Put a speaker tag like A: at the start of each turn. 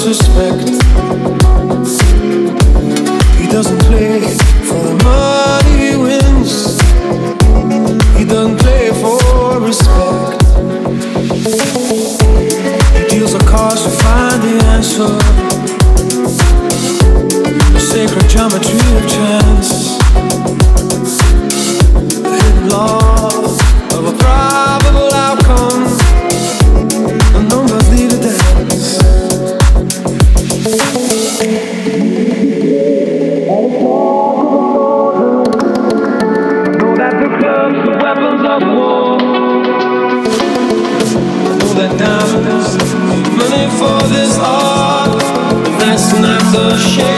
A: respect. He doesn't play for the money he wins. He doesn't play for respect. He deals the cards to find the answer. The sacred geometry of chance. The hidden law of a probable outcome. And numbers lead a dance. Know that the clubs are weapons of war. Know that diamonds, money for this art. That's not the shape.